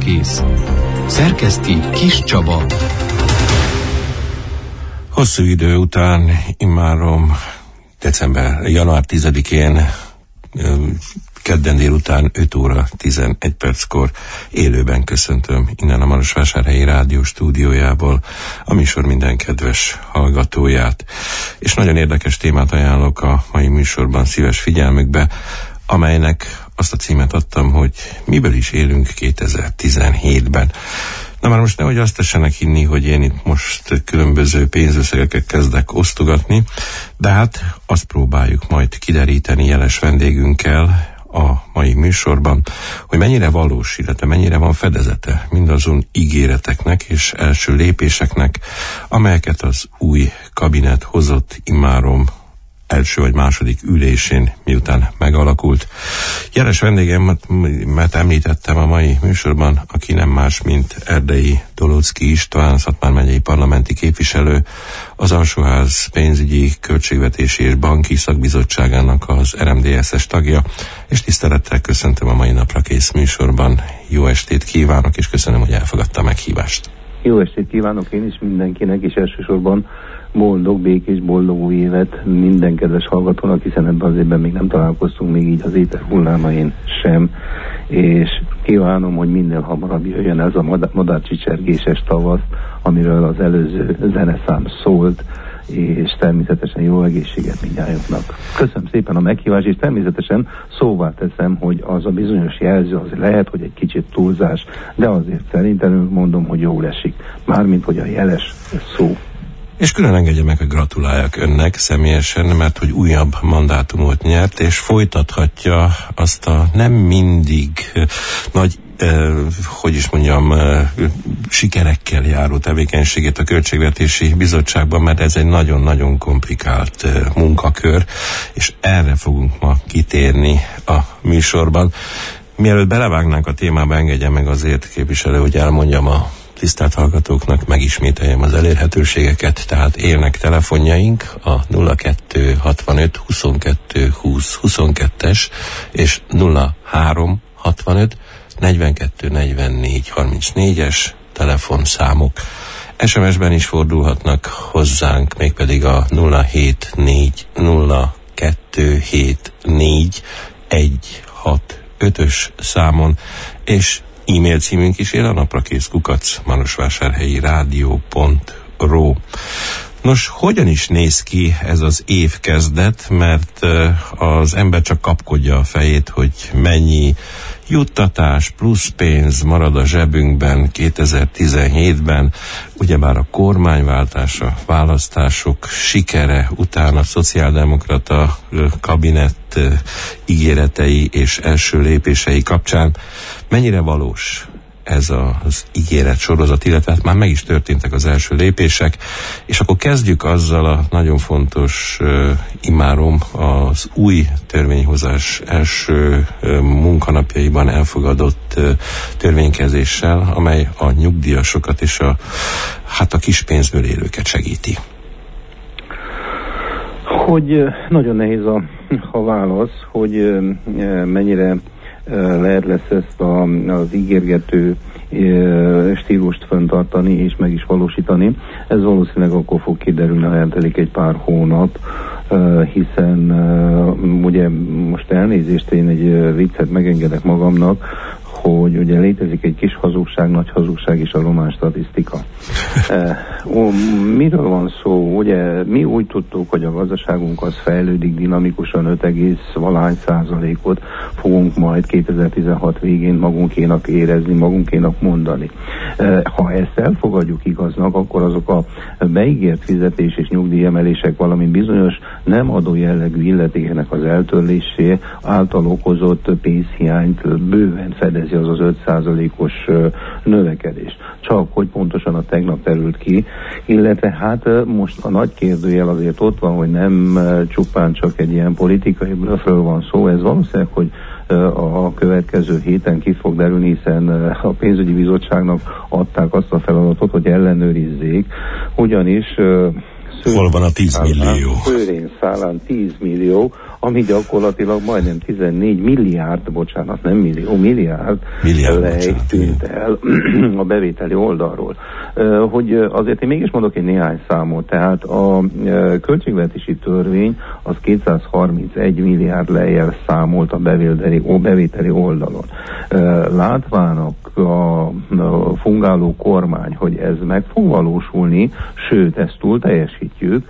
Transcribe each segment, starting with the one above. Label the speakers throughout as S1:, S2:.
S1: Naprakész. Szerkeszti Kis Csaba.
S2: Hosszú idő után, immáron január 10-én, kedden délután 5 óra 11 perckor élőben köszöntöm innen a Marosvásárhelyi Rádió stúdiójából a műsor minden kedves hallgatóját. És nagyon érdekes témát ajánlok a mai műsorban szíves figyelmükbe, amelynek azt a címet adtam, hogy miből is élünk 2017-ben. Na már most nehogy azt tessenek hinni, hogy én itt most különböző pénzösszegeket kezdek osztogatni, de hát azt próbáljuk majd kideríteni jeles vendégünkkel a mai műsorban, hogy mennyire valós, illetve mennyire van fedezete mindazon ígéreteknek és első lépéseknek, amelyeket az új kabinet hozott immáron első vagy második ülésén, miután megalakult. Jeles vendégem, mert említettem a mai műsorban, aki nem más, mint Erdei Dolóczky István, Szatmár megyei parlamenti képviselő, az Alsóház pénzügyi, költségvetési és banki szakbizottságának az RMDSZ-es tagja, és tisztelettel köszöntöm a mai Naprakész műsorban. Jó estét kívánok, és köszönöm, hogy elfogadta a meghívást.
S3: Jó estét kívánok én is mindenkinek, és elsősorban boldog, békés, boldog új évet minden kedves hallgatónak, hiszen ebben az évben még nem találkoztunk, még így az éter hullámain sem, és kívánom, hogy minél hamarabb jöjjön ez a madárcsicsergéses tavasz, amiről az előző zeneszám szólt, és természetesen jó egészséget mindnyájunknak. Köszönöm szépen a meghívást, és természetesen szóvá teszem, hogy az a bizonyos jelző az lehet, hogy egy kicsit túlzás, de azért szerintem mondom, hogy jól esik. Mármint, hogy a jeles szó.
S2: És külön engedje meg, hogy gratuláljak önnek személyesen, mert hogy újabb mandátumot nyert, és folytathatja azt a nem mindig nagy, sikerekkel járó tevékenységét a Költségvetési Bizottságban, mert ez egy nagyon-nagyon komplikált munkakör, és erre fogunk ma kitérni a műsorban. Mielőtt belevágnánk a témába, engedje meg azért, képviselő, hogy elmondjam a tisztelt hallgatóknak, megismételjem az elérhetőségeket, tehát élnek telefonjaink a 0265 22 20 22-es és 0365 42 44 34-es telefonszámok. SMS-ben is fordulhatnak hozzánk, mégpedig a 074 0274 165-ös számon, és e-mail címünk is él, a naprakész@marosvásárhelyi rádió.ro. Nos, hogyan is néz ki ez az évkezdet, mert az ember csak kapkodja a fejét, hogy mennyi juttatás plusz pénz marad a zsebünkben 2017-ben, ugyebár a kormányváltás, a választások sikere után a szociáldemokrata kabinet ígéretei és első lépései kapcsán mennyire valós ez az ígéret sorozat, illetve hát már meg is történtek az első lépések, és akkor kezdjük azzal a nagyon fontos immáron az új törvényhozás első munkanapjaiban elfogadott törvénykezéssel, amely a nyugdíjasokat és a kis pénzből élőket segíti. Hogy
S3: nagyon nehéz a válasz, hogy mennyire lesz ezt az ígérgető stílust fenntartani és meg is valósítani. Ez valószínűleg akkor fog kiderülni, ha eltelik egy pár hónap, hiszen ugye most elnézést, én egy viccet megengedek magamnak, hogy ugye létezik egy kis hazugság, nagy hazugság és a román statisztika. Miről van szó? Ugye mi úgy tudtuk, hogy a gazdaságunk az fejlődik dinamikusan, 5,valahány% fogunk majd 2016 végén magunkénak érezni, magunkénak mondani. Ha ezt elfogadjuk igaznak, akkor azok a beígért fizetés és nyugdíjemelések valami bizonyos nem adó jellegű illetéknek az eltörlésé által okozott pénzhiányt bőven fedezi az 5%-os növekedés. Csak hogy pontosan a tegnap terült ki, illetve hát most a nagy kérdőjel azért ott van, hogy nem csupán csak egy ilyen politikai blöffről van szó, ez valószínűleg, hogy a következő héten ki fog derülni, hiszen a pénzügyi bizottságnak adták azt a feladatot, hogy ellenőrizzék, ugyanis
S2: hol van a 10 millió?
S3: Szőrén szálán 10 millió, ami gyakorlatilag majdnem 14 milliárd, bocsánat, nem millió, milliárd lej tűnt el a bevételi oldalról. Hogy azért én mégis mondok egy néhány számot, tehát a költségvetési törvény az 231 milliárd lejjel számolt a bevételi oldalon. Látván a fungáló kormány, hogy ez meg fog valósulni, sőt, ezt túl teljesítjük,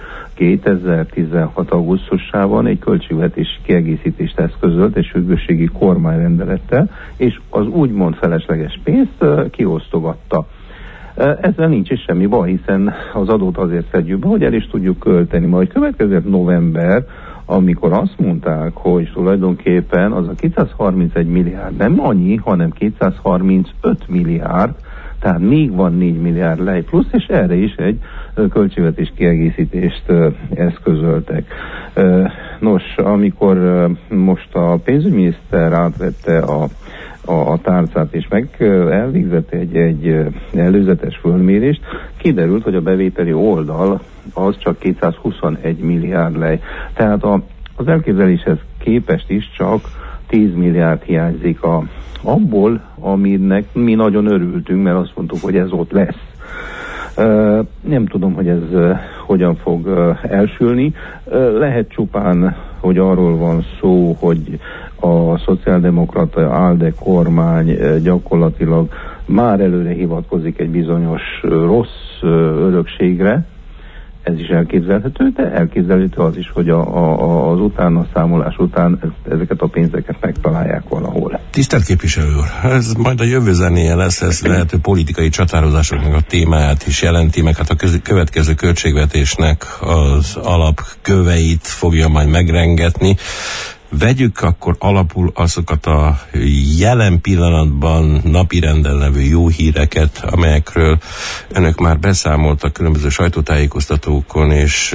S3: 2016. augusztusában egy költségvetési kiegészítést eszközölt egy sürgősségi kormányrendelettel, és az úgymond felesleges pénzt kiosztogatta. Ezzel nincs is semmi baj, hiszen az adót azért szedjük be, hogy el is tudjuk költeni. Majd következett november, amikor azt mondták, hogy tulajdonképpen az a 231 milliárd nem annyi, hanem 235 milliárd, tehát még van 4 milliárd lej plusz, és erre is egy költségvetés kiegészítést eszközöltek. Nos, amikor most a pénzügyminiszter átvette a tárcát, és elvégzett egy előzetes fölmérést, kiderült, hogy a bevételi oldal az csak 221 milliárd lej. Tehát az elképzeléshez képest is csak 10 milliárd hiányzik abból, aminek mi nagyon örültünk, mert azt mondtuk, hogy ez ott lesz. Nem tudom, hogy ez hogyan fog elsülni. Lehet csupán, hogy arról van szó, hogy a szociáldemokrata ALDE kormány gyakorlatilag már előre hivatkozik egy bizonyos rossz örökségre. Ez is elképzelhető, de elképzelhető az is, hogy az utána számolás után ezeket a pénzeket megtalálják valahol.
S2: Tisztelt képviselő úr, ez majd a jövő zenéje lesz, ez lehető politikai csatározásoknak a témáját is jelenti, meg hát a következő költségvetésnek az alapköveit fogja majd megrengetni. Vegyük akkor alapul azokat a jelen pillanatban napirenden levő jó híreket, amelyekről önök már beszámoltak különböző sajtótájékoztatókon és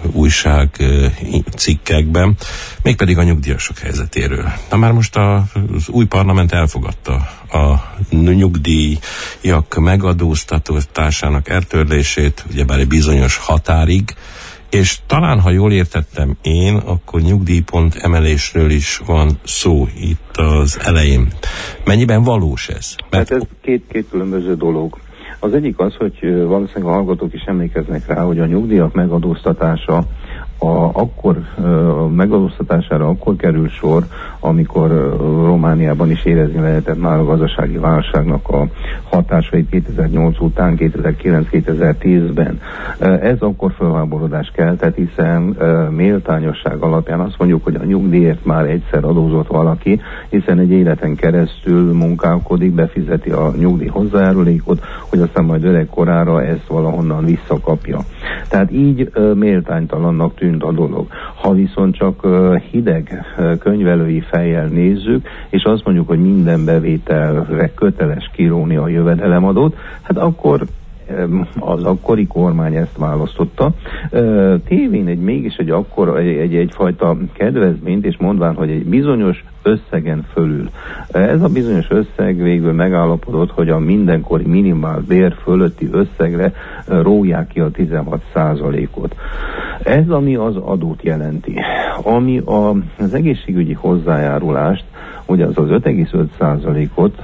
S2: újságcikkekben, mégpedig a nyugdíjasok helyzetéről. Na már most az új parlament elfogadta a nyugdíjak megadóztatásának eltörlését, ugyebár egy bizonyos határig, és talán, ha jól értettem én, akkor nyugdíjpont emelésről is van szó itt az elején. Mennyiben valós ez?
S3: Hát ez két különböző dolog. Az egyik az, hogy valószínűleg a hallgatók is emlékeznek rá, hogy a nyugdíjak megadóztatása megadóztatására akkor kerül sor, amikor Romániában is érezni lehetett már a gazdasági válságnak a hatásait 2008 után, 2009-2010-ben. Ez akkor felháborodást keltett, hiszen méltányosság alapján azt mondjuk, hogy a nyugdíjért már egyszer adózott valaki, hiszen egy életen keresztül munkálkodik, befizeti a nyugdíj hozzájárulékot, hogy aztán majd öregkorára ezt valahonnan visszakapja. Tehát így méltánytalannak tűnt a dolog. Ha viszont csak hideg könyvelői fejjel nézzük, és azt mondjuk, hogy minden bevételre köteles kiróni a jövedelemadót, hát akkor az akkori kormány ezt választotta. Tévén mégis egyfajta kedvezményt, és mondván, hogy egy bizonyos összegen fölül. Ez a bizonyos összeg végül megállapodott, hogy a mindenkori minimál bér fölötti összegre róják ki a 16%-ot. Ez, ami az adót jelenti. Ami az egészségügyi hozzájárulást, ugye az 5,5%-ot,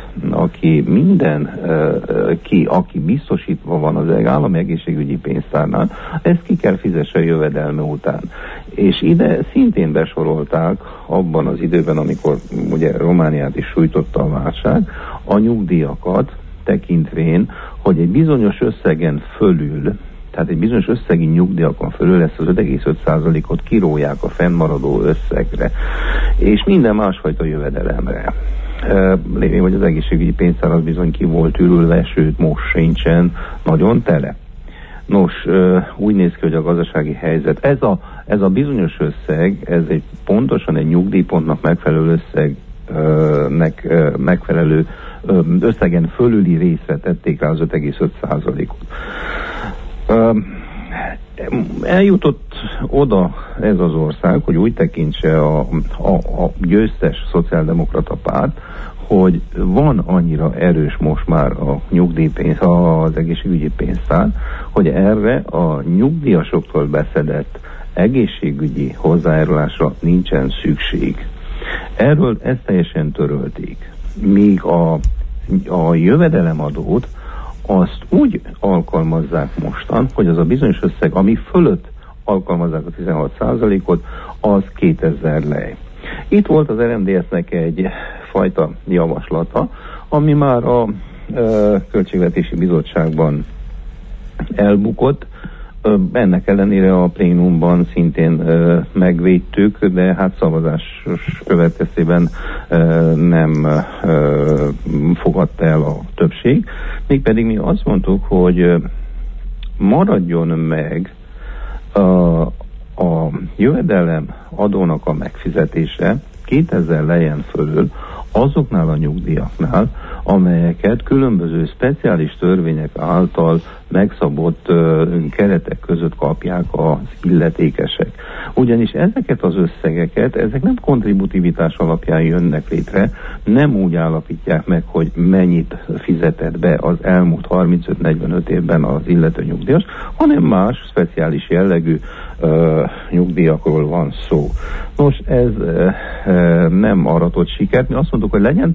S3: aki biztosítva van az állami egészségügyi pénztárnál, ezt ki kell fizesse jövedelme után. És ide szintén besorolták abban az időben, amikor ugye Romániát is sújtotta a válság, a nyugdíjakat tekintvén, hogy egy bizonyos összegen fölül, tehát egy bizonyos összegi nyugdíjakon fölül ezt az 5,5%-ot kirólják a fennmaradó összegre, és minden másfajta jövedelemre. Lévén, hogy az egészségügyi pénztár az bizony ki volt ürülve, sőt most sincsen nagyon tele. Nos, úgy néz ki, hogy a gazdasági helyzet, ez a bizonyos összeg, ez pontosan egy nyugdíjpontnak megfelelő megfelelő összegen fölüli részre tették rá az 5,5%-ot. Eljutott oda ez az ország, hogy úgy tekintse a győztes szociáldemokrata párt, hogy van annyira erős most már a nyugdíjpénz, az egészségügyi pénztár, hogy erre a nyugdíjasoktól beszedett egészségügyi hozzájárulásra nincsen szükség. Erről ezt teljesen törölték. Míg a jövedelemadót azt úgy alkalmazzák mostan, hogy az a bizonyos összeg, ami fölött alkalmazzák a 16%-ot, az 2000 lej. Itt volt az RMDS-nek egy fajta javaslata, ami már a Költségvetési Bizottságban elbukott. Ennek ellenére a plénumban szintén megvédtük, de hát szavazás következtében nem fogadta el a többség. Mégpedig mi azt mondtuk, hogy maradjon meg a jövedelem adónak a megfizetése 2000 lejen fölül azoknál a nyugdíjaknál, amelyeket különböző speciális törvények által megszabott keretek között kapják az illetékesek. Ugyanis ezeket az összegeket, ezek nem kontributivitás alapján jönnek létre, nem úgy állapítják meg, hogy mennyit fizetett be az elmúlt 35-45 évben az illető nyugdíjas, hanem más speciális jellegű nyugdíjakról van szó. Nos, ez nem aratott sikert. Mi azt mondtuk, hogy legyen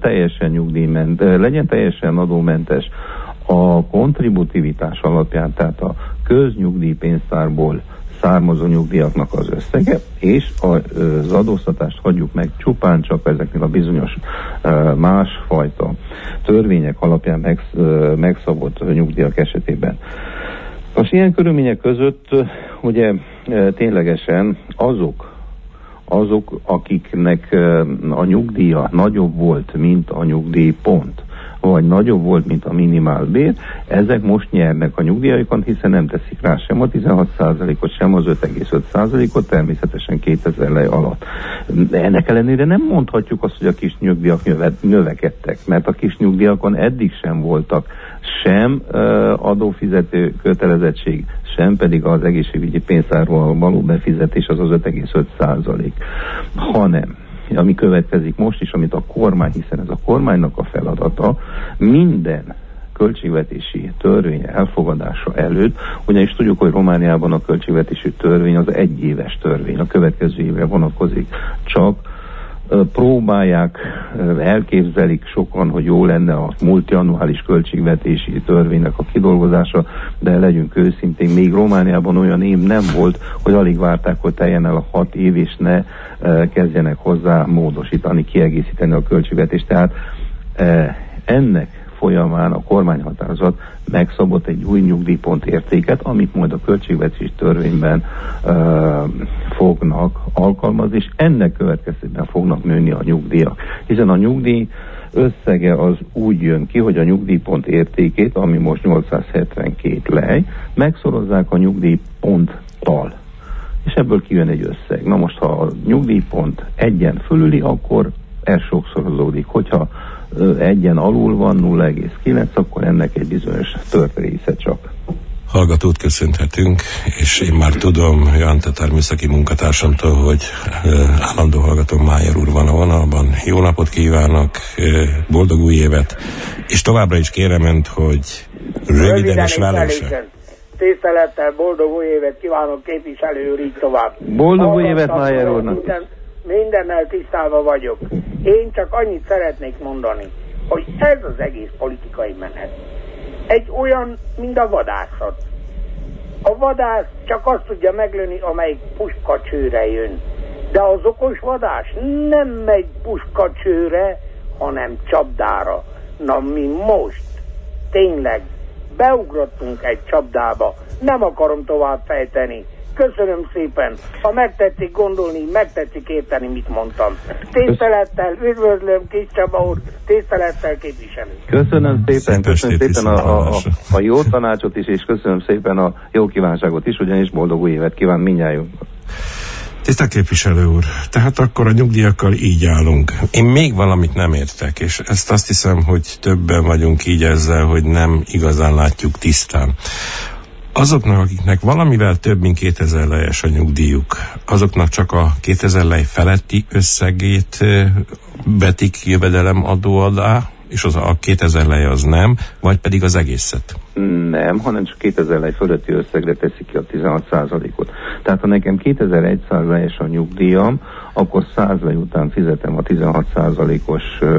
S3: teljesen adómentes a kontributivitás alapján, tehát a köznyugdíjpénztárból származó nyugdíjaknak az összege, és az adóztatást hagyjuk meg csupán csak ezeknél a bizonyos másfajta törvények alapján megszabott nyugdíjak esetében. Most ilyen körülmények között ugye ténylegesen azok, akiknek a nyugdíja nagyobb volt, mint a nyugdíjpont, vagy nagyobb volt, mint a minimálbér, ezek most nyernek a nyugdíjaikon, hiszen nem teszik rá sem a 16%-ot, sem az 5,5%-ot, természetesen 2000 lej alatt. De ennek ellenére nem mondhatjuk azt, hogy a kis nyugdíjak növekedtek, mert a kis nyugdíjakon eddig sem voltak sem adófizető kötelezettség, sem pedig az egészségügyi pénztárból való befizetés, az 5,5%, hanem ami következik most is, amit a kormány, hiszen ez a kormánynak a feladata, minden költségvetési törvény elfogadása előtt, ugyanis tudjuk, hogy Romániában a költségvetési törvény az egyéves törvény, a következő évre vonatkozik, csak próbálják, elképzelik sokan, hogy jó lenne a multiannuális költségvetési törvénynek a kidolgozása, de legyünk őszintén, még Romániában olyan év nem volt, hogy alig várták, hogy teljen el a 6 év, és ne kezdjenek hozzá módosítani, kiegészíteni a költségvetést. Tehát ennek folyamán a kormányhatározat megszabott egy új nyugdíjpont értéket, amit majd a költségvetési törvényben fognak alkalmazni, és ennek következtében fognak nőni a nyugdíjak. Hiszen a nyugdíj összege az úgy jön ki, hogy a nyugdíjpont értékét, ami most 872 lej, megszorozzák a nyugdíjponttal. És ebből kijön egy összeg. Na most, ha a nyugdíjpont egyen fölüli, akkor ez sokszorozódik. Hogyha egyen alul van, 0,9, akkor ennek egy bizonyos tört része csak.
S2: Hallgatót köszönhetünk, és én már tudom Johann Tetár műszaki munkatársamtól, hogy állandó hallgató Májer úr van a vonalban. Jó napot kívánok, boldog új évet, és továbbra is kérem önt, hogy röviden és válaszosan.
S4: Tisztelettel boldog új évet kívánok, képviselő úr, így tovább.
S3: Boldog új évet Májer úrnak.
S4: Mindennel tisztában vagyok. Én csak annyit szeretnék mondani, hogy ez az egész politikai menet egy olyan, mint a vadászat. A vadász csak azt tudja meglőni, amelyik puskacsőre jön. De az okos vadász nem megy puskacsőre, hanem csapdára. Na mi most tényleg beugrottunk egy csapdába. Nem akarom tovább fejteni. Köszönöm szépen. Ha megtetszik gondolni, megtetszik érteni, mit mondtam. Tisztelettel üdvözlöm Kis Csaba úr, tisztelettel képviselő.
S3: Köszönöm szépen a jó tanácsot is, és köszönöm szépen a jó kívánságot is, ugyanis boldog új évet kíván mindnyájunknak.
S2: Tisztelt képviselő úr, tehát akkor a nyugdíjakkal így állunk. Én még valamit nem értek, és ezt azt hiszem, hogy többen vagyunk így ezzel, hogy nem igazán látjuk tisztán. Azoknak, akiknek valamivel több, mint 2000 lejes a nyugdíjuk, azoknak csak a 2000 lej feletti összegét betik jövedelemadó alá, és az a 2000 lej az nem, vagy pedig az egészet?
S3: Nem, hanem csak 2000 lej fölötti összegre teszik ki a 16%-ot. Tehát ha nekem 2100 lejes a nyugdíjam, akkor 100 lej után fizetem a 16%-os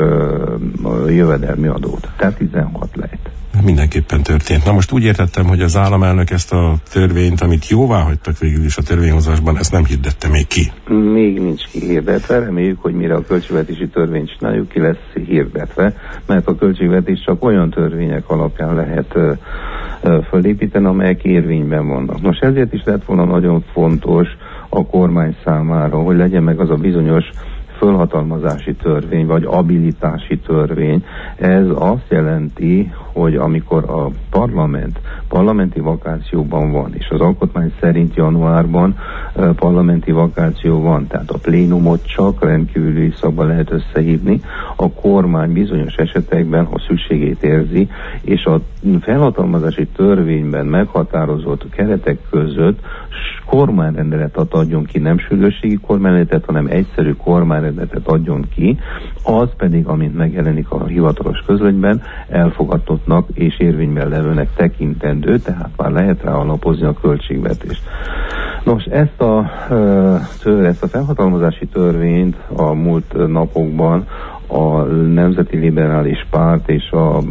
S3: jövedelmi adót. Tehát 16 lejt.
S2: Mindenképpen történt. Na most úgy értettem, hogy az államelnök ezt a törvényt, amit jóvá hagytak végül is a törvényhozásban, ezt nem hirdette még ki.
S3: Még nincs kihirdetve, reméljük, hogy mire a költségvetési törvényt csináljuk, ki lesz hirdetve, mert a költségvetés csak olyan törvények alapján lehet fölépíteni, amelyek érvényben vannak. Most ezért is lett volna nagyon fontos a kormány számára, hogy legyen meg az a bizonyos fölhatalmazási törvény, vagy abilitási törvény. Ez azt jelenti, hogy amikor a parlamenti vakációban van, és az alkotmány szerint januárban parlamenti vakáció van, tehát a plénumot csak rendkívüli szakban lehet összehívni, a kormány bizonyos esetekben, ha szükségét érzi, és a felhatalmazási törvényben meghatározott keretek között kormányrendeletet adjon ki, nem sürgősségi kormányrendeletet, hanem egyszerű kormányrendeletet adjon ki, az pedig, amint megjelenik a hivatalos közlönyben, elfogadottnak és érvényben levőnek tekintendő, tehát már lehet rá alapozni a költségvetést. Nos, ezt a felhatalmazási törvényt a múlt napokban a Nemzeti Liberális Párt és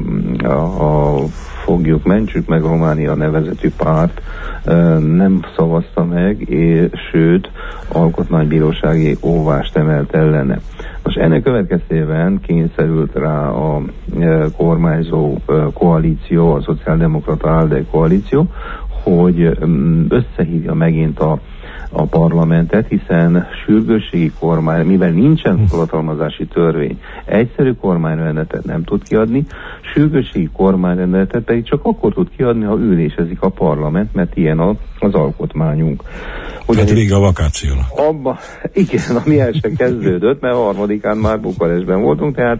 S3: a Fogjuk, Mentsük meg Románia nevezetű párt nem szavazta meg, sőt, alkotmánybírósági óvást emelt ellene. Most ennek következtében kényszerült rá a kormányzó koalíció, a Szociáldemokrata ALDE koalíció, hogy összehívja megint a parlamentet, hiszen sürgősségi kormány, mivel nincsen felhatalmazási törvény, egyszerű kormányrendeletet nem tud kiadni, sürgősségi kormányrendeletet pedig csak akkor tud kiadni, ha ülésezik a parlament, mert ilyen az alkotmányunk.
S2: Tehát vége a vakációnak.
S3: Igen, ami el sem kezdődött, mert a 3-án már Bukarestben voltunk, tehát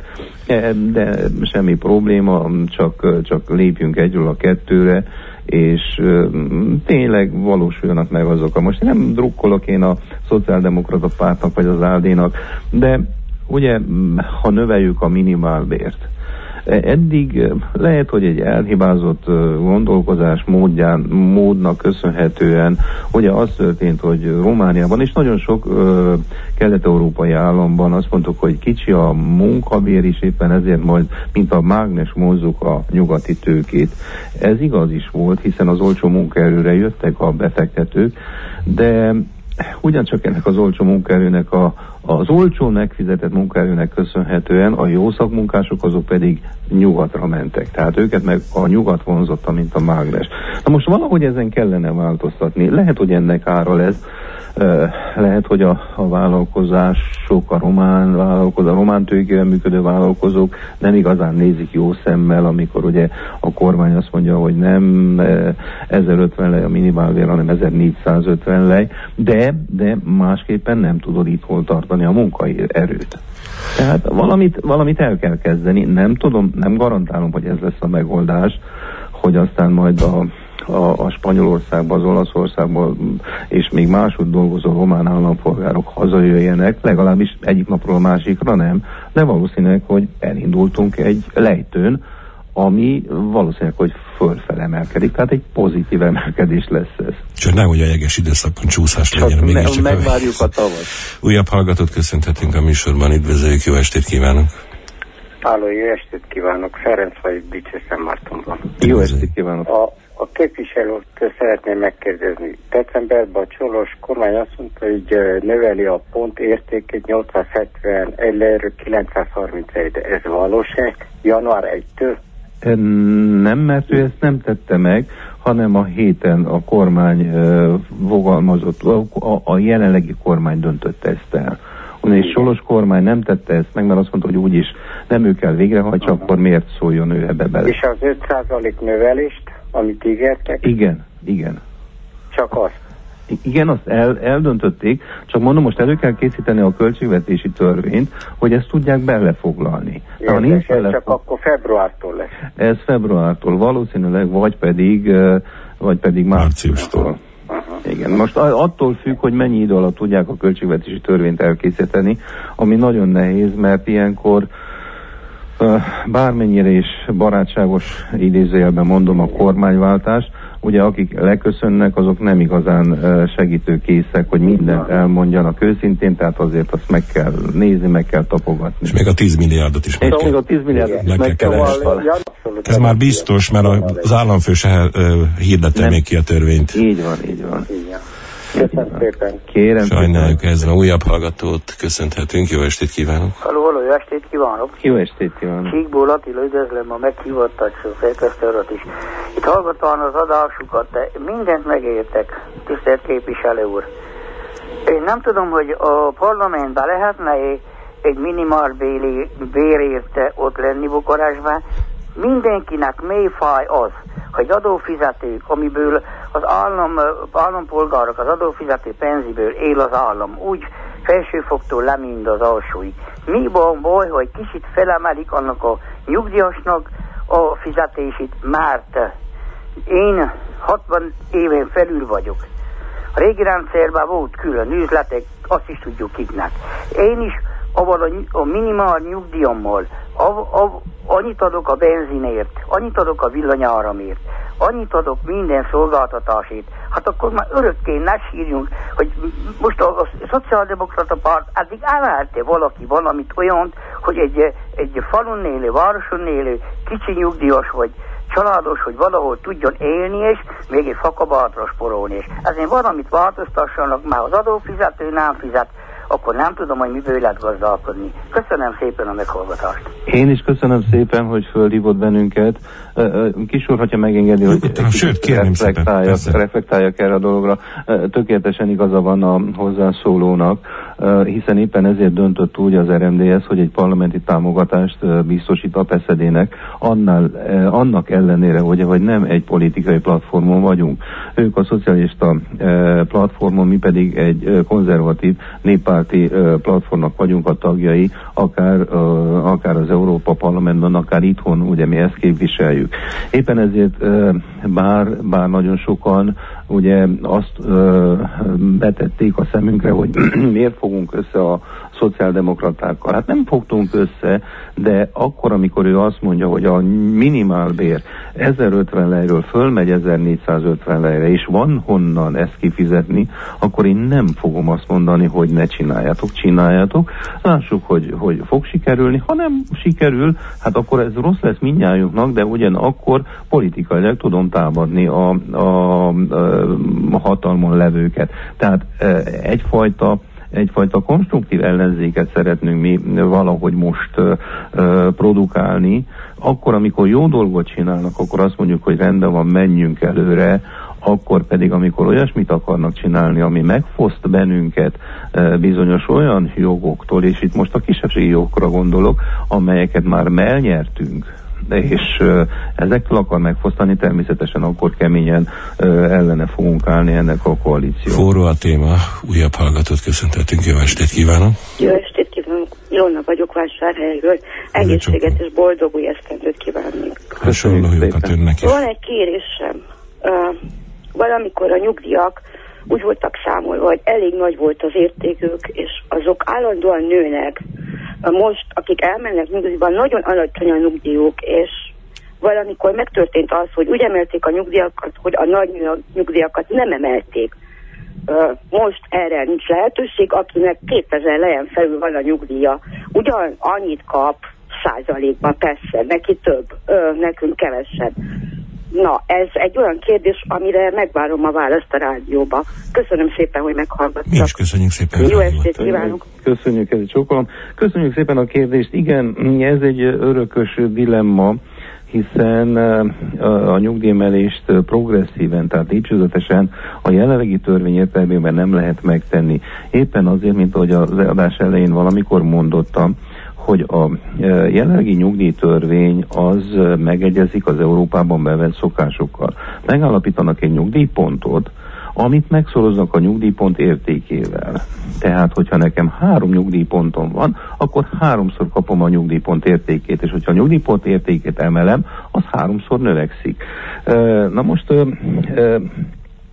S3: de semmi probléma, csak lépjünk egyről a kettőre, és tényleg valósuljanak meg azok. Most nem drukkolok én a Szociáldemokrata Pártnak vagy az ALDE-nak, de ugye, ha növeljük a minimálbért, eddig lehet, hogy egy elhibázott gondolkozás módnak köszönhetően, ugye az történt, hogy Romániában és nagyon sok kelet-európai államban azt mondtuk, hogy kicsi a munkabér is, éppen ezért majd, mint a mágnes mozzuk a nyugati tőkét. Ez igaz is volt, hiszen az olcsó munkaerőre jöttek a befektetők, de ugyancsak ennek az olcsó munkaerőnek az olcsó megfizetett munkaerőnek köszönhetően a jó szakmunkások azok pedig nyugatra mentek. Tehát őket meg a nyugat vonzotta, mint a mágnes. Na most valahogy ezen kellene változtatni. Lehet, hogy ennek ára lesz. Lehet, hogy a vállalkozások, a román tőkével működő vállalkozók nem igazán nézik jó szemmel, amikor ugye a kormány azt mondja, hogy nem 1050 lej a minimálbér, hanem 1450 lej, de másképpen nem tudod itt hol tartani a munkaerőt. Tehát valamit el kell kezdeni. Nem tudom, nem garantálom, hogy ez lesz a megoldás, hogy aztán majd a Spanyolországban, az Olaszországban és még máshogy dolgozó román állampolgárok hazajöjjenek, legalábbis egyik napról a másikra nem, de valószínűleg, hogy elindultunk egy lejtőn, ami valószínűleg, hogy fölfele emelkedik, tehát egy pozitív emelkedés lesz ez.
S2: Csak nehogy a jeges időszakban csúszás legyen.
S3: Megvárjuk a tavasz.
S2: Újabb hallgatót köszönhetünk a műsorban, üdvözöljük, jó estét kívánok!
S5: Háló, jó estét kívánok, Ferenc vagyok, Dicső-Szentmártonban.
S3: Jó estét kívánok!
S5: A képviselőtől szeretném megkérdezni. Decemberben a Csolos kormány azt mondta, hogy növeli a pont értékét 871 lejről 931, de ez valós-e? Január 1-től?
S3: Nem, mert ő ezt nem tette meg, hanem a héten a kormány fogalmazott, a jelenlegi kormány döntötte ezt el. És Solos kormány nem tette ezt meg, mert azt mondta, hogy úgyis nem ő kell végrehajtsa, akkor miért szóljon ő ebbe bele?
S5: És az 5% növelést, amit ígértek?
S3: Igen.
S5: Csak azt?
S3: Igen, azt eldöntötték, csak mondom, most elő kell készíteni a költségvetési törvényt, hogy ezt tudják belefoglalni.
S5: Érdekes, csak akkor februártól lesz.
S3: Ez februártól valószínűleg, vagy pedig márciustól. Igen, most attól függ, hogy mennyi idő alatt tudják a költségvetési törvényt elkészíteni, ami nagyon nehéz, mert ilyenkor bármennyire is barátságos idézőjelben mondom a kormányváltás, ugye akik leköszönnek, azok nem igazán segítőkészek, hogy mindent elmondjanak őszintén, tehát azért azt meg kell nézni, meg kell tapogatni.
S2: És még a 10 milliárdot is meg kell.
S3: Még a 10 milliárdot meg kell.
S2: Ez már biztos, mert az államfő se hirdette még ki a törvényt.
S3: Így van, így van.
S5: Köszönöm szépen.
S3: Kérem.
S2: Sajnáljuk, ez a újabb hallgatót köszönhetünk. Jó estét kívánok!
S6: Halló, jó estét kívánok!
S3: Jó estét kívánok!
S6: Csíkból Attila, üdvözlöm a meghívottat, szerkesztőrat is. Itt hallgatóan az adásukat, de mindent megértek, tisztelt képviselő úr. Én nem tudom, hogy a parlamentben lehetne egy minimál bérért ott lenni Bukarestben. Mindenkinek mély fáj az, hogy adófizetők, amiből az állampolgárok, az adófizető pénzéből él az állam, úgy felsőfoktól le mind az alsóig. Mi van baj, hogy kicsit felemelik annak a nyugdíjasnak a fizetését, mert én 60 éven felül vagyok. A régi rendszerben volt külön üzletek, azt is tudjuk kiknek. Én is a minimál nyugdíjammal annyit adok a benzinért, annyit adok a villanyáramért, annyit adok minden szolgáltatásért, hát akkor már örökké ne sírjunk, hogy most a szociáldemokrata párt addig emelte valaki valamit olyant, hogy egy falun élő, városon élő, kicsi nyugdíjas vagy családos, hogy valahol tudjon élni, és még egy fakabátra sporolni. És ezért valamit változtassanak, már az adófizető nem fizet, akkor nem tudom, hogy miből lehet gazdálkodni. Köszönöm szépen a meghallgatást.
S3: Én is köszönöm szépen, hogy fölhívott bennünket. Kis úr, hogyha megengedi, hogy reflektáljak erre a dologra. Tökéletesen igaza van a hozzászólónak, hiszen éppen ezért döntött úgy az RMDSZ, hogy egy parlamenti támogatást biztosít a PSZD-nek, annak ellenére, hogy nem egy politikai platformon vagyunk. Ők a szocialista platformon, mi pedig egy konzervatív néppárti platformnak vagyunk a tagjai, akár az Európa Parlamentben, akár itthon, ugye mi ezt képviseljük. Éppen ezért bár nagyon sokan ugye azt betették a szemünkre, hogy miért fogunk össze a szociáldemokratákkal. Hát nem fogtunk össze, de akkor, amikor ő azt mondja, hogy a minimálbér 1050 lejről fölmegy 1450 lejre, és van honnan ezt kifizetni, akkor én nem fogom azt mondani, hogy ne csináljátok, csináljátok. Lássuk, hogy fog sikerülni. Ha nem sikerül, hát akkor ez rossz lesz mindnyájunknak, de ugyanakkor politikailag tudom támadni a hatalmon levőket. Tehát egyfajta konstruktív ellenzéket szeretnénk mi valahogy most produkálni. Akkor, amikor jó dolgot csinálnak, akkor azt mondjuk, hogy rendben van, menjünk előre, akkor pedig, amikor olyasmit akarnak csinálni, ami megfoszt bennünket bizonyos olyan jogoktól, és itt most a kisebbségi jogokra gondolok, amelyeket már elnyertünk, és ezektől akar megfosztani, természetesen akkor keményen ellene fogunk állni ennek a koalíció.
S2: Forró a téma, újabb hallgatót köszöntetünk, jó estét kívánok!
S7: Jó estét kívánok, Ilona vagyok Vásárhelyről, egészséget és boldog új esztendőt kívánnék.
S2: Hasonló jókat önnek is.
S7: Van egy kérésem, valamikor a nyugdíjak úgy voltak számolva, hogy elég nagy volt az értékük, és azok állandóan nőnek. Most, akik elmennek nyugdíjban, nagyon alacsony a nyugdíjuk, és valamikor megtörtént az, hogy úgy emelték a nyugdíjakat, hogy a nagy nyugdíjakat nem emelték. Most erre nincs lehetőség, akinek 2000 lejen felül van a nyugdíja. Ugyan annyit kap százalékban, persze, neki több, nekünk kevesebb. Na, ez egy olyan kérdés, amire megvárom a választ a rádióba. Köszönöm szépen, hogy meghallgattak.
S2: Mi is köszönjük szépen.
S7: Jó estét kívánok.
S3: Köszönjük, ez egy csókolom. Köszönjük szépen a kérdést. Igen, ez egy örökös dilemma, hiszen a nyugdíjemelést progresszíven, tehát lépcsőzetesen a jelenlegi törvény értelmében nem lehet megtenni. Éppen azért, mint ahogy az adás elején valamikor mondottam, hogy a jelenlegi nyugdíjtörvény az megegyezik az Európában bevett szokásokkal. Megállapítanak egy nyugdíjpontot, amit megszoroznak a nyugdíjpont értékével. Tehát, hogyha nekem 3 nyugdíjpontom van, akkor 3-szor kapom a nyugdíjpont értékét, és hogyha a nyugdíjpont értékét emelem, az 3-szor növekszik. Na most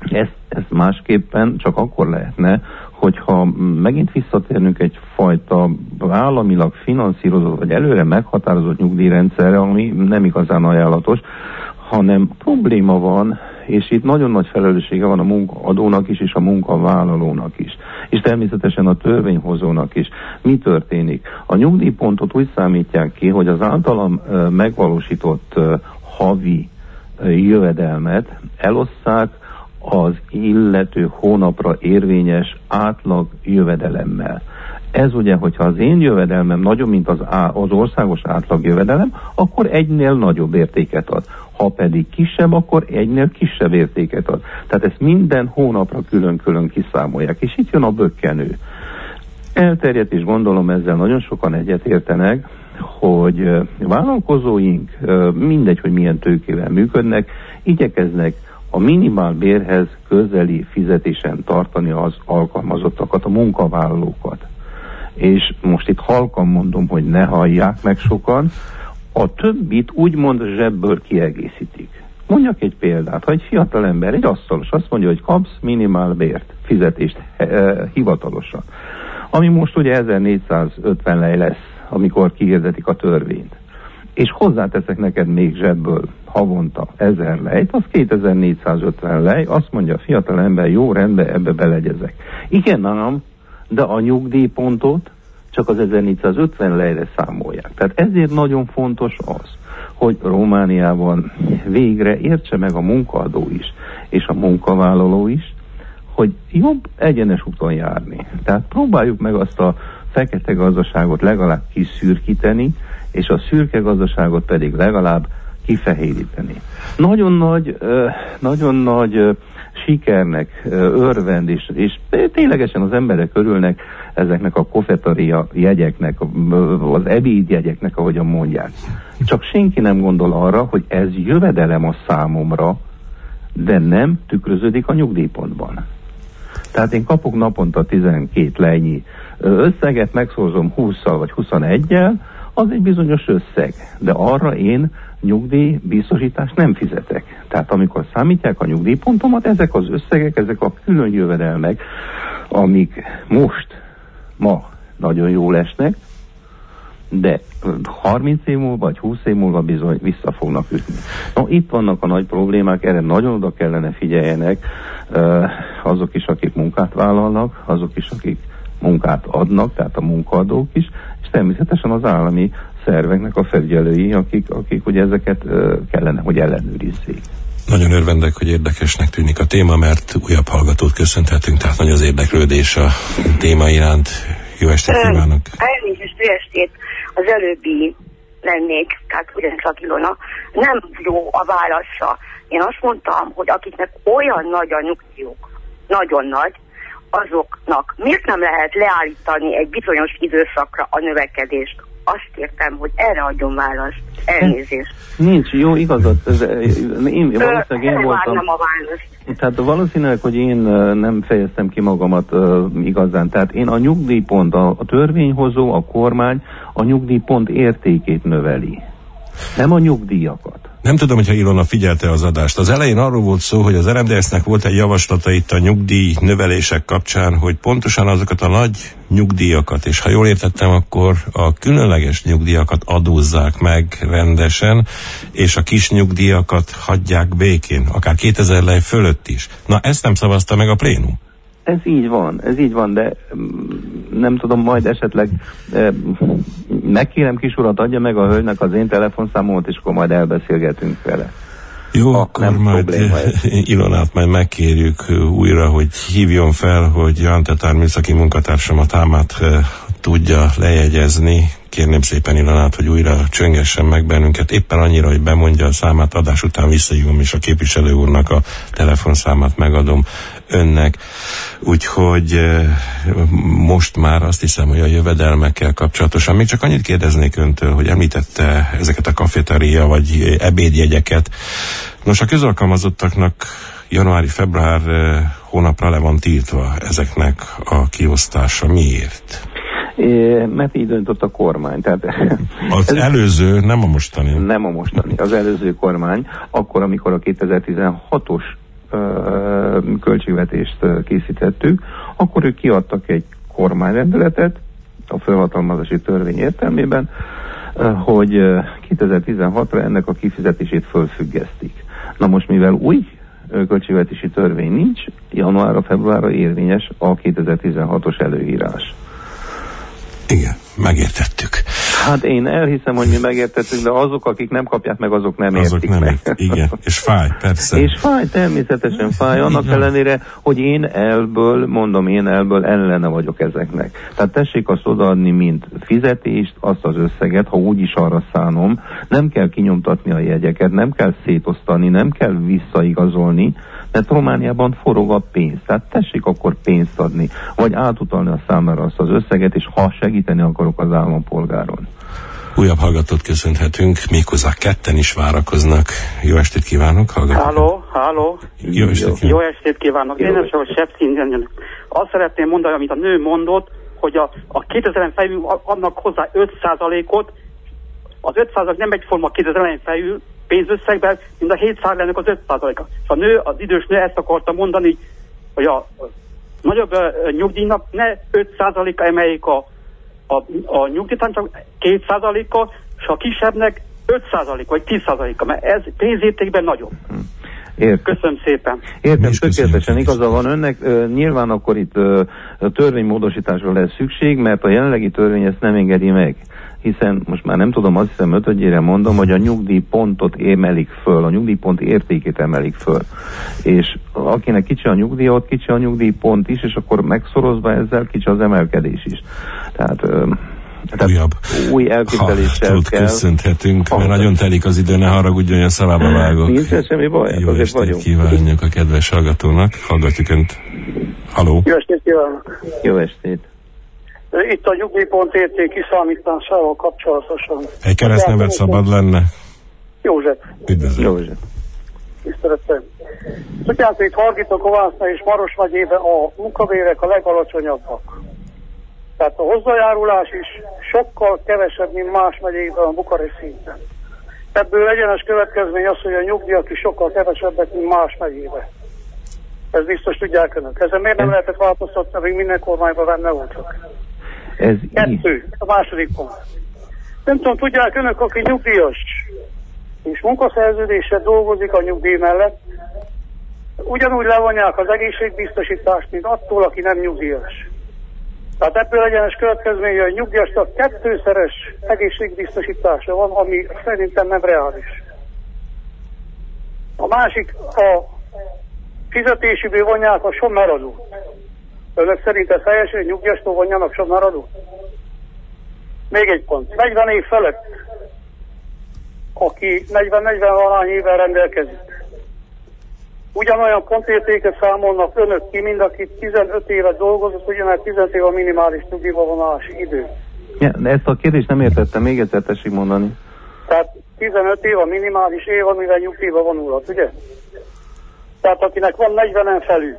S3: Ez másképpen csak akkor lehetne, hogyha megint visszatérnünk egyfajta államilag finanszírozott, vagy előre meghatározott nyugdíjrendszerre, ami nem igazán ajánlatos, hanem probléma van, és itt nagyon nagy felelőssége van a munkaadónak is, és a munkavállalónak is. És természetesen a törvényhozónak is. Mi történik? A nyugdíjpontot úgy számítják ki, hogy az általam megvalósított havi jövedelmet elosszák az illető hónapra érvényes átlag jövedelemmel. Ez ugye, hogyha az én jövedelmem nagyobb, mint az országos átlag jövedelem, akkor egynél nagyobb értéket ad. Ha pedig kisebb, akkor egynél kisebb értéket ad. Tehát ezt minden hónapra külön-külön kiszámolják, és itt jön a bökkenő. Elterjedt, és gondolom ezzel nagyon sokan egyetértenek, hogy vállalkozóink, mindegy, hogy milyen tőkével működnek, igyekeznek a minimálbérhez közeli fizetésen tartani az alkalmazottakat, a munkavállalókat. És most itt halkan mondom, hogy ne hallják meg sokan, a többit úgymond zsebből kiegészítik. Mondjak egy példát, ha egy fiatal ember, egy asztalos azt mondja, hogy kapsz minimálbért, fizetést hivatalosan, ami most ugye 1450 lej lesz, amikor kihirdetik a törvényt. És hozzáteszek neked még zsebből havonta 1000 lejt, az 2450 lej, azt mondja a fiatal ember, jó, rendben, ebbe belegyezek. Igen ám, de a nyugdíjpontot csak az 1450 lejre számolják. Tehát ezért nagyon fontos az, hogy Romániában végre értse meg a munkaadó is, és a munkavállaló is, hogy jobb egyenes úton járni. Tehát próbáljuk meg azt a fekete gazdaságot legalább kiszürkíteni, és a szürke gazdaságot pedig legalább kifehéríteni. Nagyon nagy sikernek örvend, és ténylegesen az emberek örülnek ezeknek a kofetaria jegyeknek, az ebéd jegyeknek, ahogyan mondják. Csak senki nem gondol arra, hogy ez jövedelem a számomra, de nem tükröződik a nyugdíjpontban. Tehát én kapok naponta 12 lejnyi összeget, megszorzom 20-szal vagy 21-jel, az egy bizonyos összeg, de arra én nyugdíjbiztosítást nem fizetek. Tehát amikor számítják a nyugdíjpontomat, ezek az összegek, ezek a külön jövedelmek, amik ma nagyon jól esnek, de 30 év múlva vagy 20 év múlva bizony vissza fognak ütni. Itt vannak a nagy problémák, erre nagyon oda kellene figyeljenek azok is, akik munkát vállalnak, azok is, akik munkát adnak, tehát a munkaadók is, és természetesen az állami szerveknek a felügyelői, akik ugye ezeket kellene, hogy ellenőrizzék.
S2: Nagyon örvendek, hogy érdekesnek tűnik a téma, mert újabb hallgatót köszönhetünk, tehát nagy az érdeklődés a téma iránt. Jó estét kívánok!
S7: Elnézést, jó estét! Az előbbi lennék, tehát ugyancsak Ilona, nem jó a válasza. Én azt mondtam, hogy akiknek olyan nagy a nyugdíjuk, nagyon nagy, azoknak miért nem lehet leállítani egy bizonyos időszakra a növekedést? Azt értem, hogy erre adjon választ. Elnézést.
S3: Nincs, jó, igazad. Én voltam.
S7: A választ.
S3: Tehát valószínűleg, hogy én nem fejeztem ki magamat igazán. Tehát én a nyugdíjpont, a törvényhozó, a kormány a nyugdíjpont értékét növeli. Nem a nyugdíjakat.
S2: Nem tudom, hogyha Ilona figyelte az adást. Az elején arról volt szó, hogy az RMDS-nek volt egy javaslata itt a nyugdíj növelések kapcsán, hogy pontosan azokat a nagy nyugdíjakat, és ha jól értettem, akkor a különleges nyugdíjakat adózzák meg rendesen, és a kis nyugdíjakat hagyják békén, akár 2000 lej fölött is. Na, ezt nem szavazta meg a plénum.
S3: Ez így van, de nem tudom, majd esetleg megkérem kis urat, adja meg a hölgynek az én telefonszámomat, és akkor majd elbeszélgetünk vele.
S2: Jó, akkor majd Ilonát majd megkérjük újra, hogy hívjon fel, hogy Jan Tetár műszaki munkatársamat Ámát tudja lejegyezni. Kérném szépen Ilonát, hogy újra csöngessen meg bennünket, éppen annyira, hogy bemondja a számát, adás után visszahívom, és a képviselő úrnak a telefonszámát megadom önnek. Úgyhogy most már azt hiszem, hogy a jövedelmekkel kapcsolatosan még csak annyit kérdeznék öntől, hogy említette ezeket a kafeteria vagy ebédjegyeket. Nos, a közalkalmazottaknak januári-február hónapra le van tiltva ezeknek a kiosztása. Miért?
S3: Mert így döntött a kormány. Tehát
S2: az előző, nem a mostani.
S3: Nem a mostani, az előző kormány, akkor, amikor a 2016-os költségvetést készítettük, akkor ők kiadtak egy kormányrendeletet a felhatalmazási törvény értelmében, hogy 2016-ra ennek a kifizetését fölfüggesztik. Na most, mivel új költségvetési törvény nincs, januárra-februárra érvényes a 2016-os előírás.
S2: Igen, megértettük.
S3: Hát én elhiszem, hogy mi megértettük, de azok, akik nem kapják meg, azok nem értik meg.
S2: Igen, és fáj, persze.
S3: És fáj, természetesen fáj, annak ellenére, hogy én elből ellene vagyok ezeknek. Tehát tessék azt odaadni, mint fizetést, azt az összeget, ha úgyis arra szánom, nem kell kinyomtatni a jegyeket, nem kell szétosztani, nem kell visszaigazolni, mert Romániában forog a pénz. Tehát tessék akkor pénzt adni, vagy átutalni a számára azt az összeget, és ha segíteni akarok az állampolgáron.
S2: Újabb hallgatót köszönhetünk, méghozzá ketten is várakoznak. Jó estét kívánok, hallgatók!
S8: Halló!
S2: Jó estét kívánok!
S8: Jó estét kívánok! Én nem csak Sepszín. Azt szeretném mondani, amit a nő mondott, hogy a 2000-en felül adnak hozzá 5%-ot, az 5% nem egyforma 2000-en felül pénzösszegben, mint a 700 lennek az 5%-a. A nő, az idős nő ezt akarta mondani, hogy a nagyobb nyugdíjnak ne 5%-a emeljék a nyugdíjt, csak 2%-a, és a kisebbnek 5% vagy 10%-a, mert ez pénzértékben nagyobb.
S3: Értem.
S8: Köszönöm szépen.
S3: Értem, tökéletesen igaza van önnek. Nyilván akkor itt törvénymódosításra lesz szükség, mert a jelenlegi törvény ezt nem engedi meg. Hiszen most már nem tudom, azt hiszem 5-ére mondom, hogy a nyugdíjpontot emelik föl, a nyugdíjpont értékét emelik föl. És akinek kicsi a nyugdíja, ott kicsi a nyugdíjpont is, és akkor megszorozva ezzel kicsi az emelkedés is. Tehát új elképzeléssel kell.
S2: Köszönhetünk, mert nagyon telik az idő, ne haragudjon, hogy a szavába vágok.
S3: Nincs semmi baj,
S2: jó
S3: azért
S2: estét
S3: vagyunk.
S2: Kívánjuk a kedves hallgatónak. Hallgatjuk Önt. Halló.
S9: Jó estét kívánok.
S3: Jó estét.
S9: Itt a nyugdíjpont érték kiszámításával kapcsolatosan.
S2: Egy keresztnevet szabad lenne?
S9: József.
S2: Üdvözlök.
S3: József.
S9: Tiszteletem. Tudjátok, itt Hargita, Kovászna és Maros megyében a munkabérek a legalacsonyabbak. Tehát a hozzájárulás is sokkal kevesebb, mint más megyékben a Bukarest szinten. Ebből egyenes következmény az, hogy a nyugdíjak is sokkal kevesebbek, mint más megyében. Ez biztos tudják önök. Ezen miért nem lehetett változtatni, amíg minden kormányban benne voltak? Kettő, a második pont. Nem tudom, tudják önök, aki nyugdíjas és munkaszerződéssel dolgozik a nyugdíj mellett, ugyanúgy levonják az egészségbiztosítást, mint attól, aki nem nyugdíjas. Tehát ebből egyenes következmény, hogy nyugdíjasnak 2-szeres egészségbiztosítása van, ami szerintem nem reális. A másik, a fizetéséből vonják a sommaradót. Önök szerint ez helyes, hogy nyugdíjastól vonjanak sommaradót? Még egy pont. 40 év felett, aki 40-40 éven rendelkezik, ugyanolyan pontértéket számolnak önök ki, mint aki 15 évet dolgozott, ugyanaz 15 év a minimális nyugdíjba vonulási idő.
S3: Ja, ezt a kérdést nem értettem, még egyszer tessék mondani.
S9: Tehát 15 év a minimális év, amivel nyugdíjba vonulhat, ugye? Tehát akinek van 40-en felül.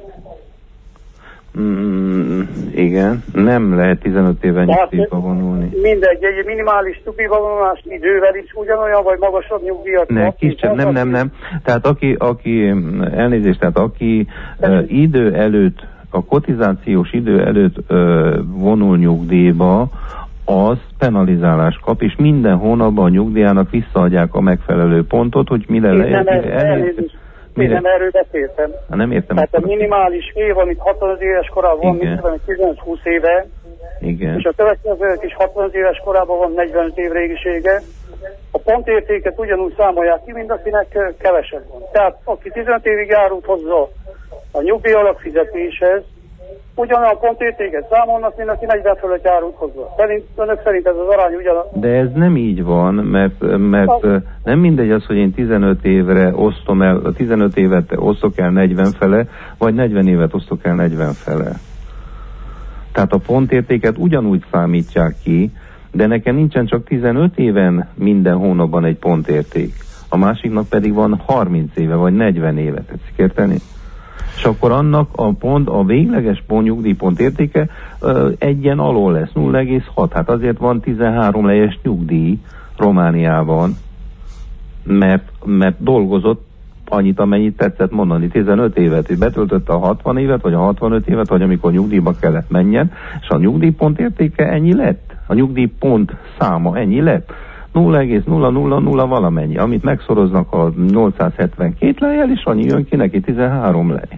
S3: Igen, nem lehet 15 éven nyugdíjba vonulni.
S9: Mindegy, egy minimális nyugdíjba vonulás idővel is ugyanolyan, vagy magasabb nyugdíjat.
S3: Nem. Tehát aki elnézést, tehát aki idő előtt, a kotizációs idő előtt vonul nyugdíjba, az penalizálást kap, és minden hónapban a nyugdíjának visszaadják a megfelelő pontot, hogy mire lehet.
S9: Én nem erről beszéltem.
S3: Nem értem.
S9: Tehát a minimális év, amit 60 éves korában van, 15-20 éve,
S3: igen.
S9: És a következők is 60 éves korában van 45 év régisége. A pontértéket ugyanúgy számolják ki, mint akinek kevesebb van. Tehát aki 15 évig járult hozzá a nyugdíj alapfizetéshez, ugyanolyan pontértéket számolnak, mint aki 40 fölött járult hozzá. Önök szerint ez az arány ugyanaz?
S3: De ez nem így van, mert nem mindegy az, hogy én 15 évre osztom el, 15 évet osztok el 40 fele, vagy 40 évet osztok el 40 fele. Tehát a pontértéket ugyanúgy számítják ki, de nekem nincsen csak 15 éven minden hónapban egy pontérték. A másiknak pedig van 30 éve, vagy 40 éve, tetszik érteni? És akkor annak a végleges nyugdíjpont értéke egyen alól lesz, 0,6. Hát azért van 13 lejes nyugdíj Romániában, mert dolgozott annyit, amennyit tetszett mondani, 15 évet, hogy betöltötte a 60 évet, vagy a 65 évet, vagy amikor nyugdíjba kellett menjen, és a nyugdíjpont értéke ennyi lett. A nyugdíjpont száma ennyi lett. 0,000 valamennyi, amit megszoroznak a 872 lejjel, és annyi jön ki neki, 13 lej.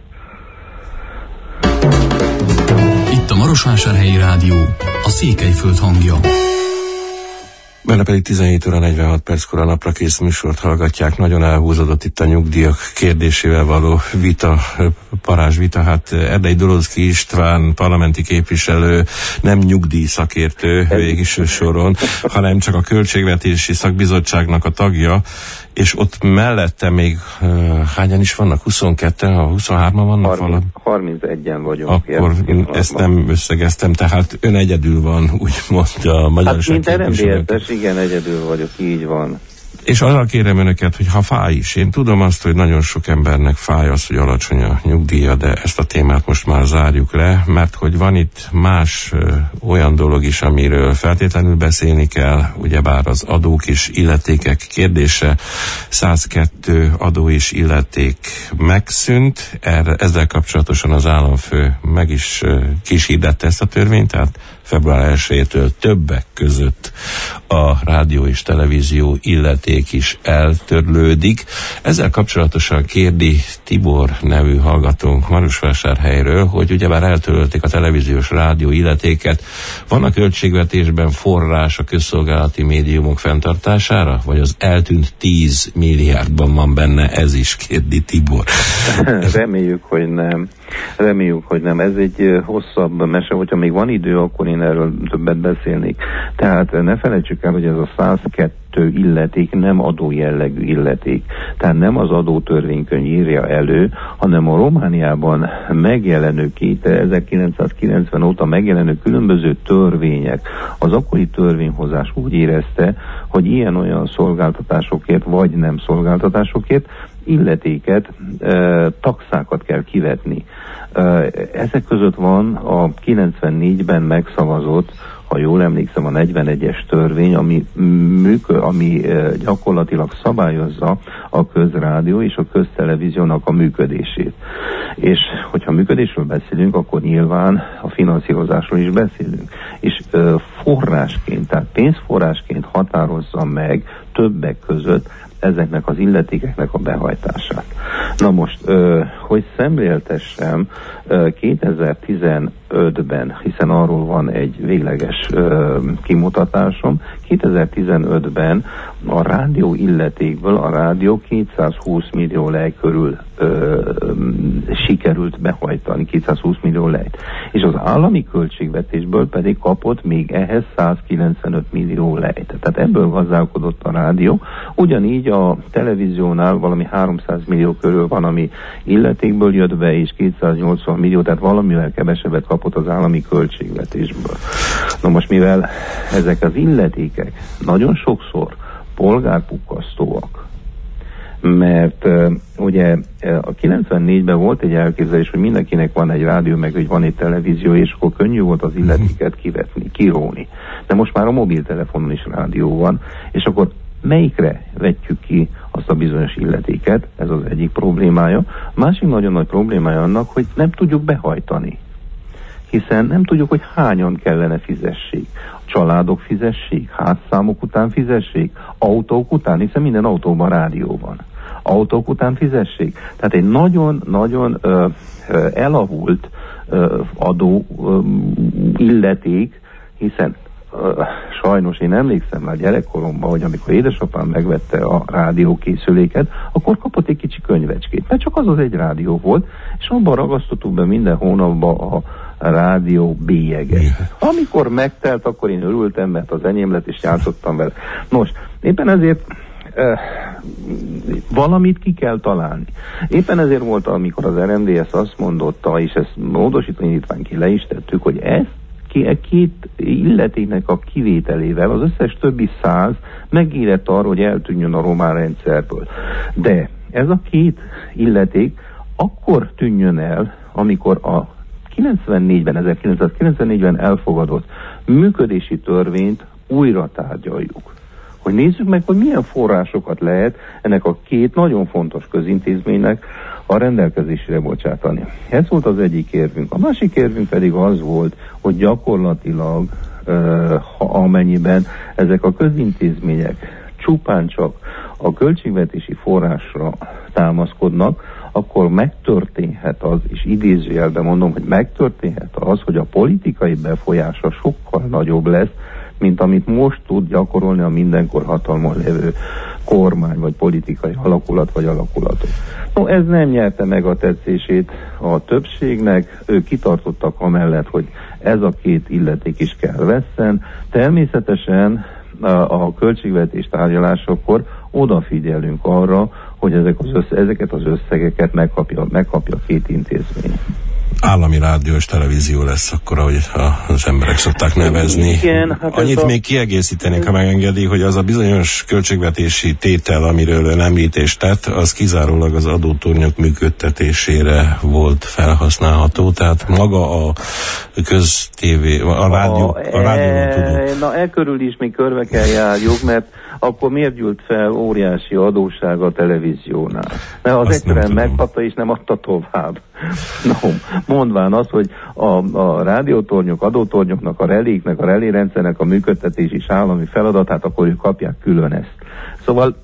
S1: Itt a Marosvásárhelyi Rádió, a Székelyföld hangja.
S2: Benne pedig 17 óra 46 perckor a napra kész műsort hallgatják. Nagyon elhúzódott itt a nyugdíjak kérdésével való vita, parázsvita. Hát Erdei Dolozki István parlamenti képviselő nem nyugdíjszakértő végig soron, hanem csak a Költségvetési Szakbizottságnak a tagja, és ott mellette még hányan is vannak? 22-en, 23-an vannak?
S3: 31-en vagyunk.
S2: Akkor ezt nem összegeztem, tehát ön egyedül van, úgymond a magyarság
S3: képviselők. Igen, egyedül vagyok, így van.
S2: És arra kérem önöket, hogy ha fáj is, én tudom azt, hogy nagyon sok embernek fáj az, hogy alacsony a nyugdíja, de ezt a témát most már zárjuk le, mert hogy van itt más olyan dolog is, amiről feltétlenül beszélni kell, ugyebár az adók és illetékek kérdése. 102 adó és illeték megszűnt, ezzel kapcsolatosan az államfő meg is kísérdette ezt a törvényt, tehát február 1-től többek között a rádió és televízió illeték is eltörlődik. Ezzel kapcsolatosan kérdi Tibor nevű hallgatónk Marosvásárhelyről, hogy ugyebár eltörölték a televíziós rádió illetéket. Van a költségvetésben forrás a közszolgálati médiumok fenntartására? Vagy az eltűnt 10 milliárdban van benne? Ez is kérdi Tibor.
S3: Reméljük, hogy nem. Ez egy hosszabb mese, hogyha még van idő, akkor én erről többet beszélnék. Tehát ne felejtsük el, hogy ez a 102 illeték nem adó jellegű illeték. Tehát nem az adótörvénykönyv írja elő, hanem a Romániában megjelenő 1990 óta megjelenő különböző törvények. Az akkori törvényhozás úgy érezte, hogy ilyen-olyan szolgáltatásokért, vagy nem szolgáltatásokért illetéket, taxákat kell kivetni. Ezek között van a 94-ben megszavazott, ha jól emlékszem, a 41-es törvény, ami gyakorlatilag szabályozza a közrádió és a köztelevíziónak a működését. És hogyha működésről beszélünk, akkor nyilván a finanszírozásról is beszélünk. És forrásként, tehát pénzforrásként határozza meg többek között ezeknek az illetékeknek a behajtását. Na most, hogy szemléltessem, 2015-ben, hiszen arról van egy végleges kimutatásom, 2015-ben a rádió illetékből a rádió 220 millió lej körül sikerült behajtani, 220 millió lejt. És az állami költségvetésből pedig kapott még ehhez 195 millió lejt. Tehát ebből gazdálkodott a rádió. Ugyanígy a televíziónál valami 300 millió körül van, ami illetékből jött be, és 280 millió, tehát valamivel kevesebbet kapott az állami költségvetésből. Na most, mivel ezek az illetékek nagyon sokszor polgárpukkasztóak, mert ugye a 94-ben volt egy elképzelés, hogy mindenkinek van egy rádió, meg hogy van egy televízió, és akkor könnyű volt az illetéket kivetni, kiróni. De most már a mobiltelefonon is rádió van, és akkor melyikre vetjük ki azt a bizonyos illetéket? Ez az egyik problémája. A másik nagyon nagy problémája annak, hogy nem tudjuk behajtani. Hiszen nem tudjuk, hogy hányan kellene fizessék. Családok fizessék, házszámok után fizessék, autók után, hiszen minden autóban rádió van. Autók után fizessék. Tehát egy nagyon-nagyon elavult adó illeték, hiszen sajnos én emlékszem már gyerekkoromban, hogy amikor édesapám megvette a rádiókészüléket, akkor kapott egy kicsi könyvecskét, mert csak az egy rádió volt, és abban ragasztottuk be minden hónapban a rádió bélyeget. Amikor megtelt, akkor én örültem, mert az enyém lett, és játszottam vele. Nos, éppen ezért valamit ki kell találni. Éppen ezért volt, amikor az RMDSZ azt mondotta, és ezt módosítani indítvány ki le is tettük, hogy ezt két illetéknek a kivételével az összes többi 100 megírett arra, hogy eltűnjön a román rendszerből. De ez a két illeték akkor tűnjön el, amikor a 1994-ben elfogadott működési törvényt újra tárgyaljuk. hogy nézzük meg, hogy milyen forrásokat lehet ennek a két nagyon fontos közintézménynek a rendelkezésre bocsátani. Ez volt az egyik érvünk. A másik érvünk pedig az volt, hogy gyakorlatilag amennyiben ezek a közintézmények csupán csak a költségvetési forrásra támaszkodnak, akkor megtörténhet az, és idézőjelben mondom, hogy megtörténhet az, hogy a politikai befolyása sokkal nagyobb lesz, mint amit most tud gyakorolni a mindenkor hatalmon lévő kormány, vagy politikai alakulat, vagy alakulatok. No, ez nem nyerte meg a tetszését a többségnek, ők kitartottak amellett, hogy ez a két illeték is kell vesszen. Természetesen a költségvetés tárgyalásakor odafigyelünk arra, hogy ezeket az összegeket megkapja két intézmény.
S2: Állami rádió és televízió lesz akkor, ahogy az emberek szokták nevezni.
S3: Igen, hát
S2: annyit még kiegészítenék, ha megengedi, hogy az a bizonyos költségvetési tétel, amiről ön említést tett, az kizárólag az adótornyok működtetésére volt felhasználható, tehát maga a köztévé, a rádióban tudunk.
S3: Na, körül is még körbe kell járjuk, mert akkor miért gyűlt fel óriási adósság a televíziónál? Mert az egyszerűen megkapta és nem adta tovább. No, mondván az, hogy a rádiótornyok, adótornyoknak, a reléknek, a relérendszernek a működtetés is állami feladatát, akkor ők kapják külön ezt. Szóval,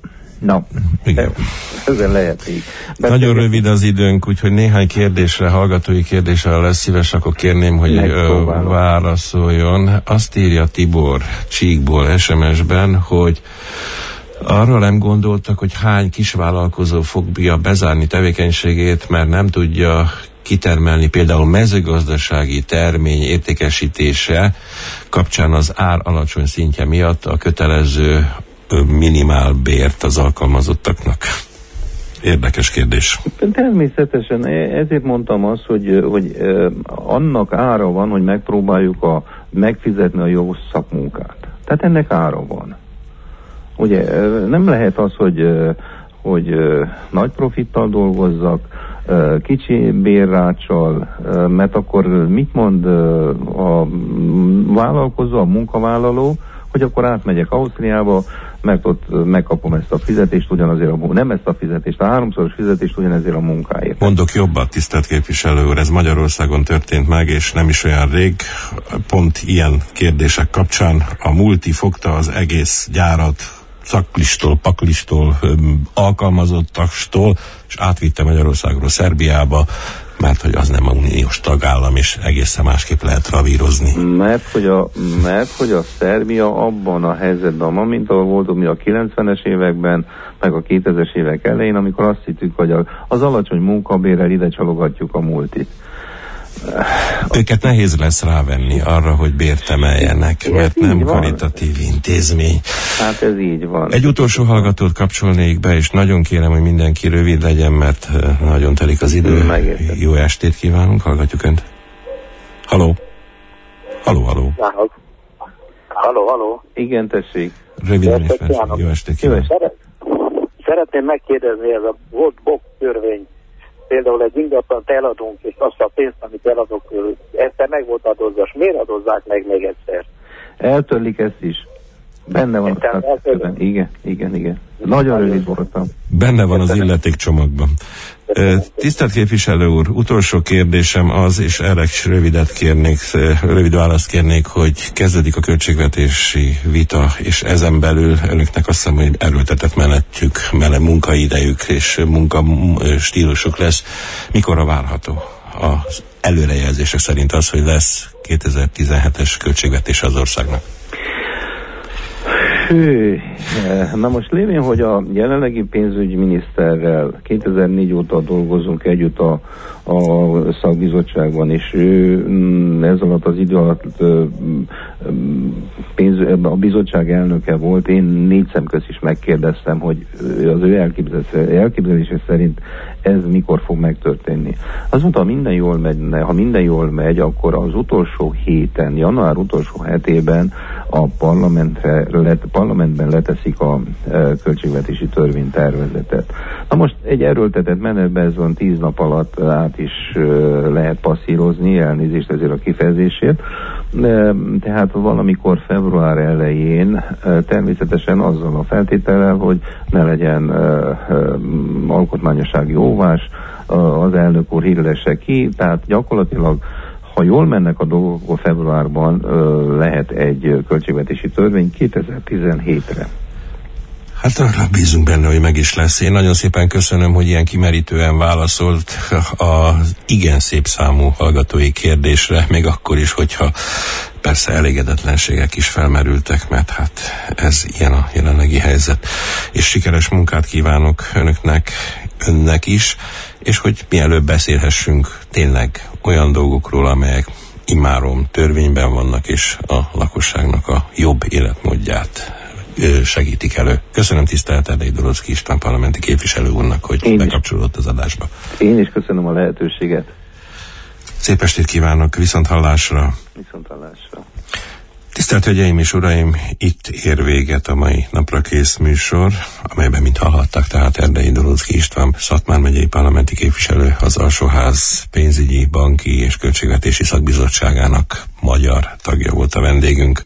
S3: ezen lehet így.
S2: Nagyon rövid az időnk, úgyhogy néhány kérdésre, hallgatói kérdésre lesz szíves, akkor kérném, hogy válaszoljon. Azt írja Tibor Csíkból SMS-ben, hogy arról nem gondoltak, hogy hány kisvállalkozó fogja bezárni tevékenységét, mert nem tudja kitermelni például mezőgazdasági termény értékesítése kapcsán az ár alacsony szintje miatt a kötelező minimálbért az alkalmazottaknak. Érdekes kérdés.
S3: Természetesen, ezért mondtam azt, hogy annak ára van, hogy megpróbáljuk megfizetni a jó szakmunkát. Tehát ennek ára van. Ugye nem lehet az, hogy nagy profittal dolgozzak, kicsi bérráccsal, mert akkor mit mond a vállalkozó, a munkavállaló, hogy akkor átmegyek Ausztriába, mert ott megkapom ezt a fizetést ugyanazért a munkáért. Nem ezt a fizetést, a 3-szoros fizetést ugyanezért a munkáért.
S2: Mondok jobbat, tisztelt képviselő úr, ez Magyarországon történt meg, és nem is olyan rég. Pont ilyen kérdések kapcsán a multi fogta az egész gyárat, szaklistól, paklistól, alkalmazottaktól, és átvitte Magyarországról Szerbiába, mert hogy az nem a uniós tagállam, és egészen másképp lehet ravírozni.
S3: Mert hogy a Szerbia abban a helyzetben ma, mint ahol voltunk mi a 90-es években, meg a 2000-es évek elején, amikor azt hittük, hogy az alacsony munkabérrel ide csalogatjuk a multit.
S2: Őket nehéz lesz rávenni arra, hogy bért emeljenek, mert nem karitatív intézmény.
S3: Hát ez így van.
S2: Egy utolsó hallgatót kapcsolnék be, és nagyon kérem, hogy mindenki rövid legyen, mert nagyon telik az idő.
S3: Megértem.
S2: Jó estét kívánunk, hallgatjuk Önt. Halló? Halló.
S5: Halló.
S3: Igen, tessék.
S2: Röviden és jó estét kívánunk.
S5: Szeretném megkérdezni, ez a volt BOK törvény, például egy ingatlant eladunk, és azt a pénzt, amit eladok, ezt meg volt adózva, és miért adózzák meg még egyszer?
S3: Eltörlik ezt is. Benne van a szakszerűen. Igen. Nagyon rövid voltam.
S2: Benne van az illetékcsomagban. Tisztelt képviselő úr, utolsó kérdésem az, és erre is rövid választ kérnék, hogy kezdődik a költségvetési vita, és ezen belül önöknek azt hiszem, hogy erőltetett munkaidejük és munkastílusuk lesz. Mikorra várható az előrejelzések szerint az, hogy lesz 2017-es költségvetés az országnak?
S3: Na most lévén, hogy a jelenlegi pénzügyminiszterrel 2004 óta dolgozunk együtt a szakbizottságban, és ő ez alatt az idő alatt a bizottság elnöke volt. Én 4 szem közt is megkérdeztem, hogy az ő elképzelése szerint ez mikor fog megtörténni. Az mondta, ha minden jól megy, akkor az utolsó héten, január utolsó hetében a parlamentben leteszik a költségvetési törvénytervezetet. Na most egy erőltetett menetben ez van 10 nap alatt át is lehet passzírozni, elnézést ezért a kifejezésért. Tehát valamikor február elején természetesen azzal a feltétellel, hogy ne legyen alkotmányossági óvás, az elnök úr hirdesse ki, tehát gyakorlatilag ha jól mennek a dolgok, akkor februárban lehet egy költségvetési törvény 2017-re.
S2: Hát bízunk benne, hogy meg is lesz. Én nagyon szépen köszönöm, hogy ilyen kimerítően válaszolt az igen szép számú hallgatói kérdésre, még akkor is, hogyha persze elégedetlenségek is felmerültek, mert hát ez ilyen a jelenlegi helyzet. És sikeres munkát kívánok önnek is, és hogy mielőbb beszélhessünk tényleg olyan dolgokról, amelyek immáron törvényben vannak, és a lakosságnak a jobb életmódját segítik elő. Köszönöm tisztelt Erdei Dorodzky István parlamenti képviselő úrnak, hogy bekapcsolódott az adásba.
S3: Én is köszönöm a lehetőséget.
S2: Szép estét kívánok, viszont hallásra.
S3: Viszont hallásra.
S2: Tisztelt Hölgyeim és Uraim, itt ér véget a mai Napra Kész műsor, amelyben, mint hallhattak, tehát Erdei Dorodzky István Szatmár megyei parlamenti képviselő, az Alsóház pénzügyi, banki és költségvetési szakbizottságának magyar tagja volt a vendégünk.